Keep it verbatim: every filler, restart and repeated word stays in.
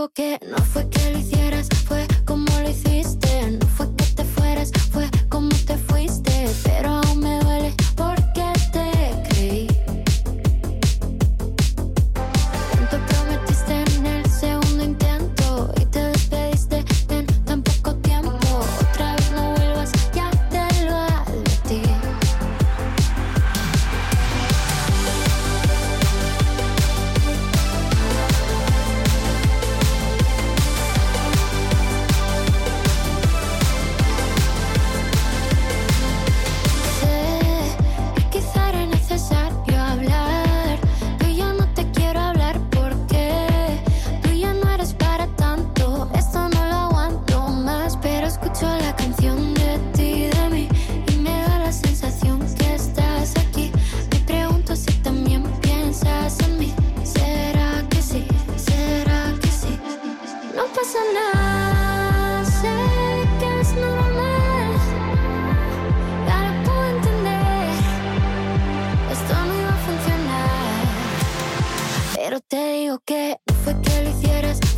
digo que no fue que lo hicieras, fue como lo hiciste. No fue que te fueras, fue como te fuiste. Pero aún me duele porque te creí. Tanto prometiste en el segundo intento y te despediste en tan poco tiempo. Otra vez no vuelvas, ya te lo advertí. Pero te digo que no fue que lo hicieras,